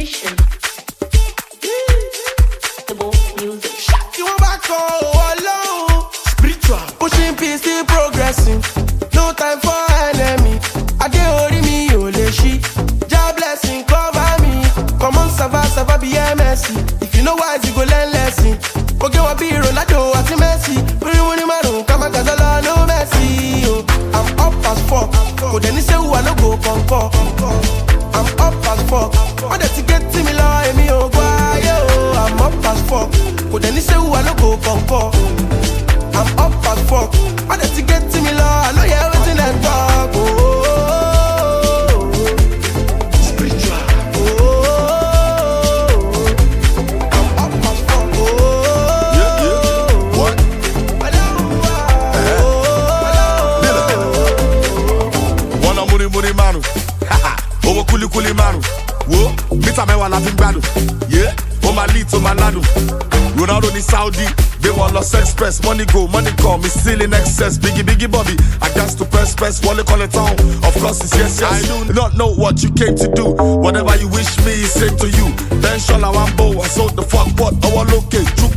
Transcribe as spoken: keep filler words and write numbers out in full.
mission. The more music. You want back home alone. Spiritual. Pushing peace, still progressing. No time for enemy. I dey hold me, ole she. Jah blessing cover me. Come on, sava, sava, be M S C. If you know wise, you go learn lesson. Forget what be Ronaldo, what Messi. Put you in the man, come and Cazala, no Messi. Oh, I'm up as fuck. Go then you say who I no go come for. I'm up as fuck. All the tickets to me, Lord, me oh boy, yo. I'm up as fuck. Go then you say who I no go come for. I'm up as fuck. All the tickets to me, Lord, I know you everything that talk. Oh. Muri manu, haha, over kuli kuli manu. Whoa, mita me wala fimbadu. Yeah, oh my lead to my ladu. Ronaldo ni Saudi, they want Los Express. Money go, money come, it's still in excess. Biggie, biggie, Bobby, I got to press, press. Wale call it on, of course it's yes, yes. I do not know what you came to do. Whatever you wish me, is same to you. Then shall I wambo, I sold the fuck pot. I want locate,